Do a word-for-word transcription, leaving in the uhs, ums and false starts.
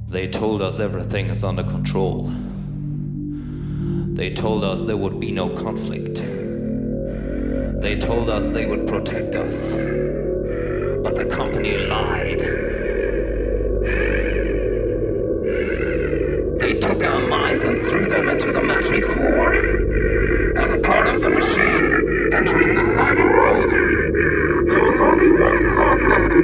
They told us everything is under control. They told us there would be no conflict. They told us they would protect us. But the company lied. They took our minds and threw them into the Matrix war. As a part of the machine, entering the cyber world, there was only one thought left